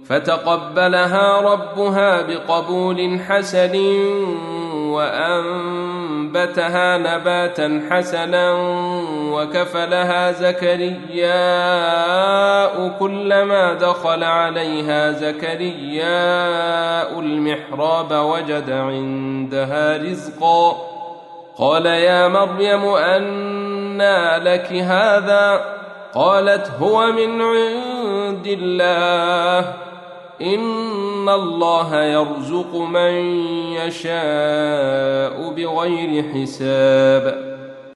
فتقبلها ربها بقبول حسن وأنبتها نباتا حسنا وكفلها زكرياء كلما دخل عليها زكرياء المحراب وجد عندها رزقا قال يا مريم أنى لك هذا قالت هو من عند الله إن الله يرزق من يشاء بغير حساب